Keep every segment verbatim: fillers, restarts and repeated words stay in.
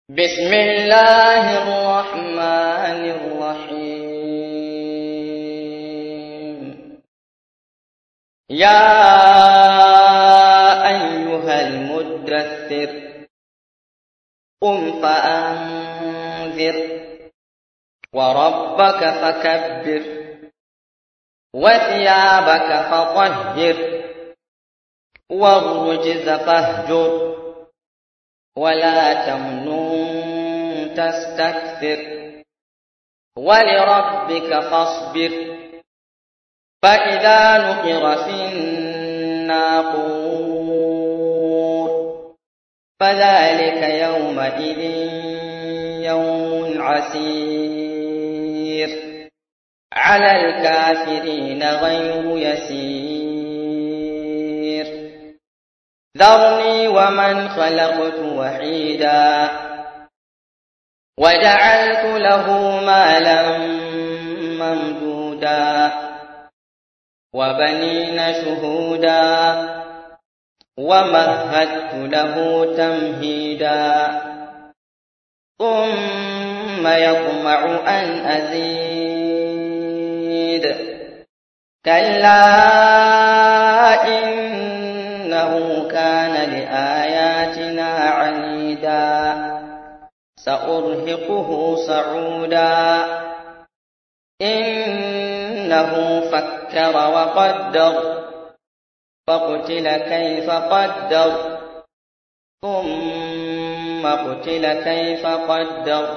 بسم الله الرحمن الرحيم. يا أيها المدثر قم فأنذر وربك فكبر وثيابك فطهر والرجز فاهجر ولا تمنن تستكثر ولربك فاصبر. فإذا نقر في الناقور فذلك يومئذ يوم عسير على الكافرين غير يسير. ذرني ومن خلقت وحيدا وجعلت له مالا ممدودا وبنين شهودا ومهدت له تمهيدا ثم يطمع أن أزيد كلا إنه كان لآياتنا عنيدا سأرهقه صعودا إنه فكر وقدر فقتل كيف قدر ثم قتل كيف قدر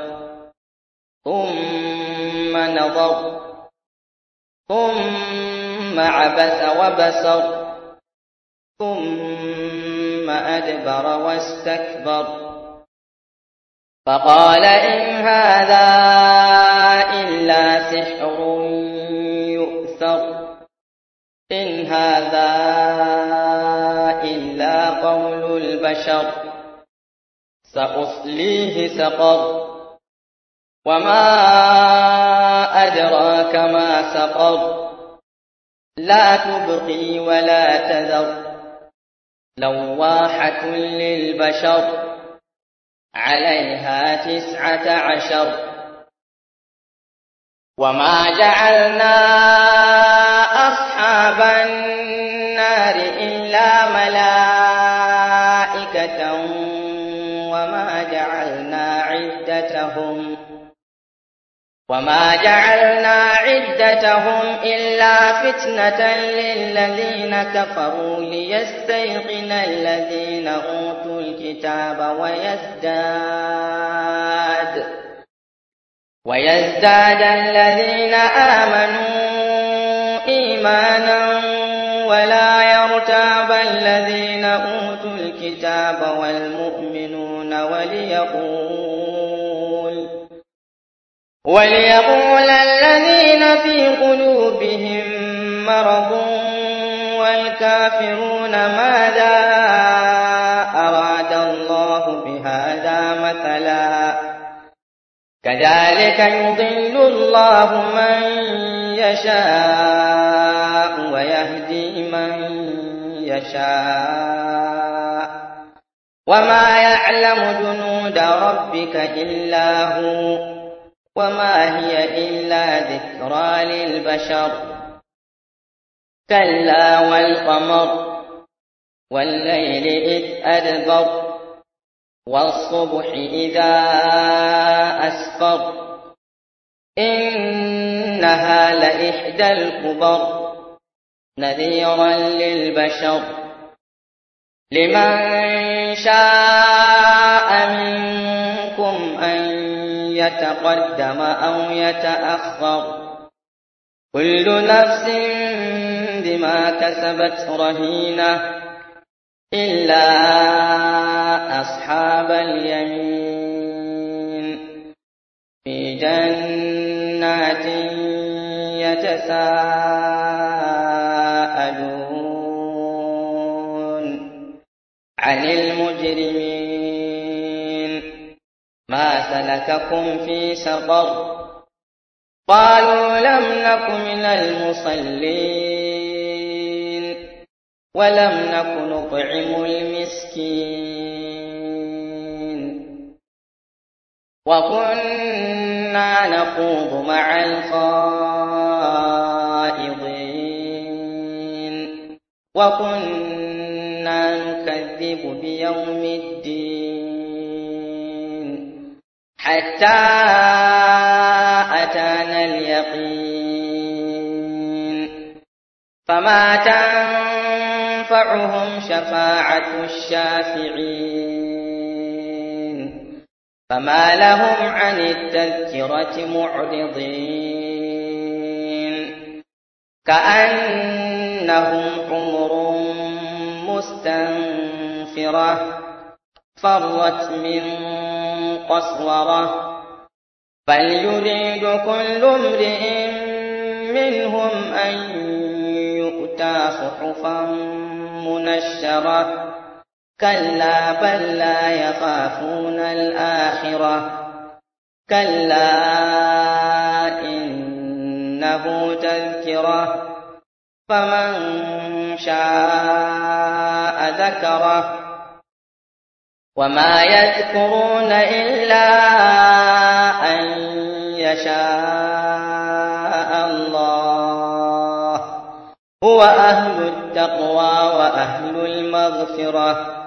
ثم نظر ثم عبس وبسر ثم أدبر واستكبر فقال إن هذا إلا سحر يؤثر إن هذا إلا قول البشر سأصليه سقر وما أدراك ما سقر لا تبقي ولا تذر لواحة للبشر عليها تسعة عشر. وما جعلنا أصحاب النار إلا ملائكة وما جعلنا عدتهم وما جعلنا عدتهم إلا فتنة للذين كفروا ليستيقن الذين أوتوا الكتاب ويزداد ويزداد الذين آمنوا إيمانا ولا يرتاب الذين أوتوا الكتاب والمؤمنون وليقول وليقول الذين في قلوبهم مرض والكافرون ماذا أراد الله بهذا مثلا كذلك يضل الله من يشاء ويهدي من يشاء وما يعلم جنود ربك إلا هو وما هي إلا ذكرى للبشر. كلا والقمر والليل إذ أدبر والصبح إذا أسفر إنها لإحدى الكبر نذيرا للبشر. لمن شاء منكم أن يتقدم أو يتأخر كل نفس بما كسبت رهينة إلا أصحاب اليمين في جنات يتساءلون عن المجرمين ما سلككم في سقر قالوا لم نك من المصلين ولم نك نطعم المسكين وكنا نخوض مع الخائضين وكنا نكذب بيوم الدين حتى أتانا اليقين فما تنفعهم شفاعة الشافعين فما لهم عن التذكرة معرضين كأنهم حمر مستنفرة فرت من قسورة بل يريد كل امرئ منهم أن يؤتى صحفا منشرة كلا بل لا يخافون الآخرة كلا إنه تذكرة فمن شاء ذكره وما يذكرون إلا أن يشاء الله هو أهل التقوى وأهل المغفرة